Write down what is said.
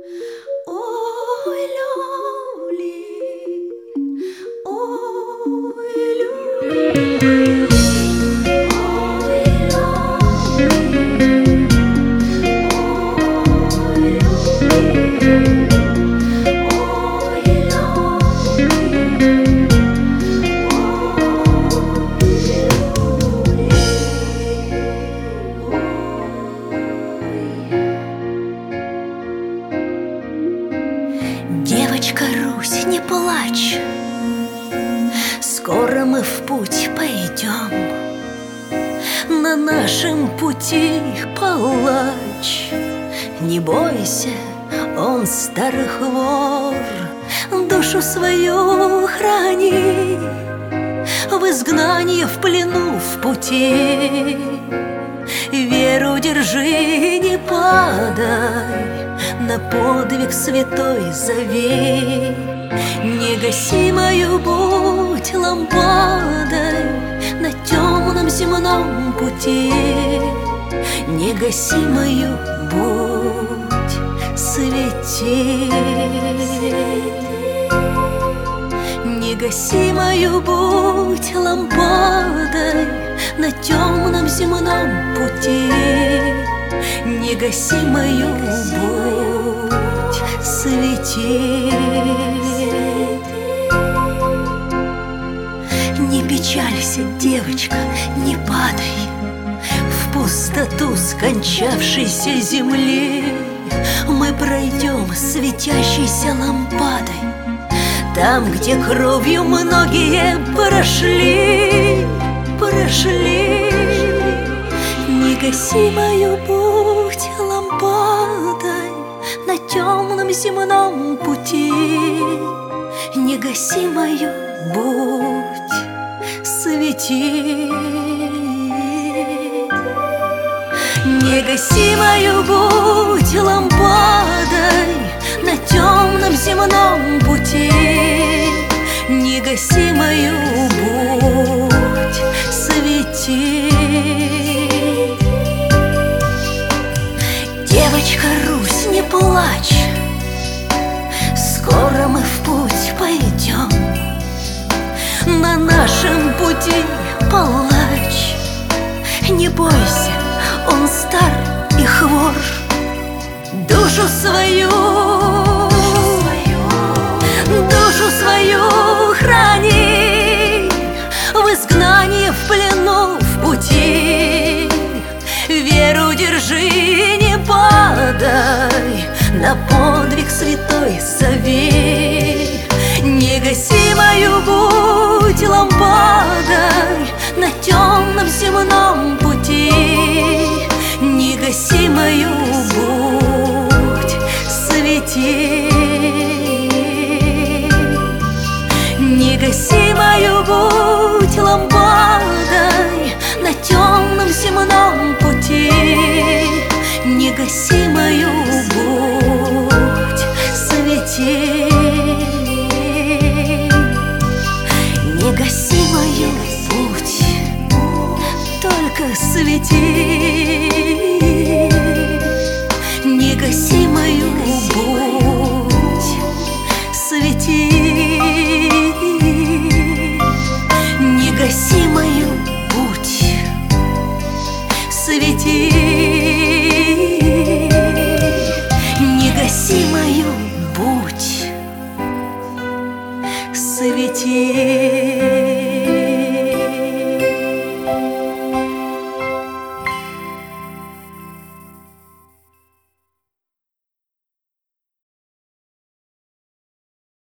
Ой, люли, ой, люли, ой, девочка Русь, не плачь, скоро мы в путь пойдем. На нашем пути палач, не бойся, он старый вор. Душу свою храни, в изгнании, в плену, в пути. Веру держи, не падай, на подвиг святой зови. Не гаси мою будь лампадой на темном земном пути. Не гаси мою будь, свети. Не гаси мою будь лампадой на темном земном пути. Не гаси мою будь, свети. Не печалься, девочка, не падай в пустоту скончавшейся земли. Мы пройдем светящейся лампадой там, где кровью многие прошли. Не гаси мою будь лампадой на темном земном пути. Не гаси мою будь, свети. Не гаси мою будь лампадой на темном земном пути. Не гаси мою будь, свети. Девочка Русь, не плачь, скоро мы в путь пойдем. На нашем пути палач, не бойся, он стар и хвор. Душу свою храни, в изгнании, в плену, в пути. Веру держи, не падай, на подвиг святой зови. Не гаси мою будь лампадой на темном земном пути. Не гаси мою будь, свети. Не гаси мою будь лампадой на темном земном пути. Не гаси мою будь, свети. Не гаси мою будь, только свети. Не гаси мою будь, свети. Не гаси мою будь, свети. Не гаси мою будь, свети.